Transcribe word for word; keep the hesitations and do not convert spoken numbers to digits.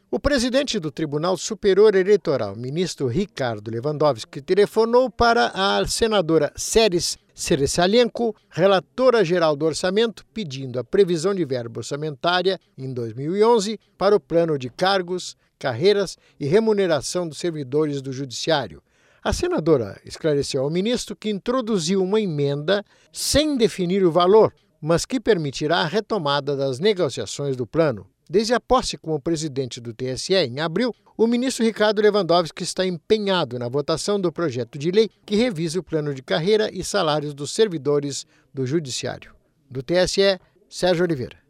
O presidente do Tribunal Superior Eleitoral, ministro Ricardo Lewandowski, telefonou para a senadora Seres Ceresalienko, relatora-geral do orçamento, pedindo a previsão de verba orçamentária em dois mil e onze para o plano de cargos, carreiras e remuneração dos servidores do Judiciário. A senadora esclareceu ao ministro que introduziu uma emenda sem definir o valor, mas que permitirá a retomada das negociações do plano. Desde a posse como presidente do T S E, em abril, o ministro Ricardo Lewandowski está empenhado na votação do projeto de lei que revisa o plano de carreira e salários dos servidores do Judiciário. Do T S E, Sérgio Oliveira.